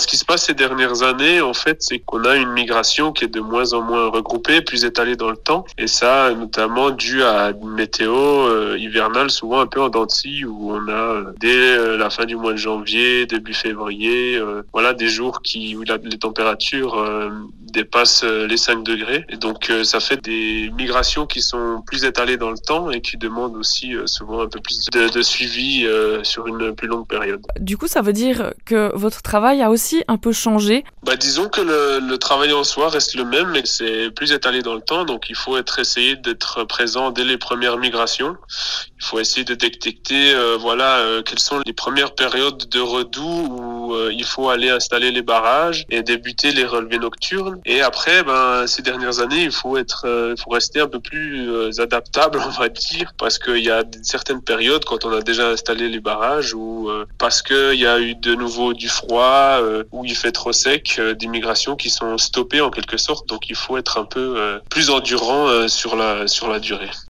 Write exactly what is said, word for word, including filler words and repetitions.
ce qui se passe ces dernières années, en fait, c'est qu'on a une migration qui est de moins en moins regroupée, plus étalée dans le temps. Et ça, notamment dû à une météo euh, hivernale, souvent un peu en dents de scie, où on a euh, dès euh, la fin du mois de janvier, début février, euh, voilà, des jours qui où la, les températures euh, dépassent euh, les cinq degrés. Et donc, euh, ça fait des migrations qui sont plus étalées dans le temps et qui demandent aussi euh, souvent un peu plus de, de suivi euh, sur une plus longue période. Du coup, ça veut dire que votre travail a aussi un peu changé. Bah, disons que le, le travail en soi reste le même, mais c'est plus étalé dans le temps. Donc, il faut être essayer d'être présent dès les premières migrations. Il faut essayer de détecter, euh, voilà, euh, quelles sont les premières périodes de redoux où euh, il faut aller installer les barrages et débuter les relevés nocturnes. Et après, ben, ces dernières années, il faut être, euh, il faut rester un peu plus euh, adaptable, on va dire, parce qu'il y a certaines périodes quand on a déjà installé les barrages ou euh, parce qu'il y a eu de nouveau du froid, euh, où il fait trop sec, euh, des migrations qui sont stoppées en quelque sorte. Donc, il faut être un peu euh, plus endurant euh, sur la sur la durée.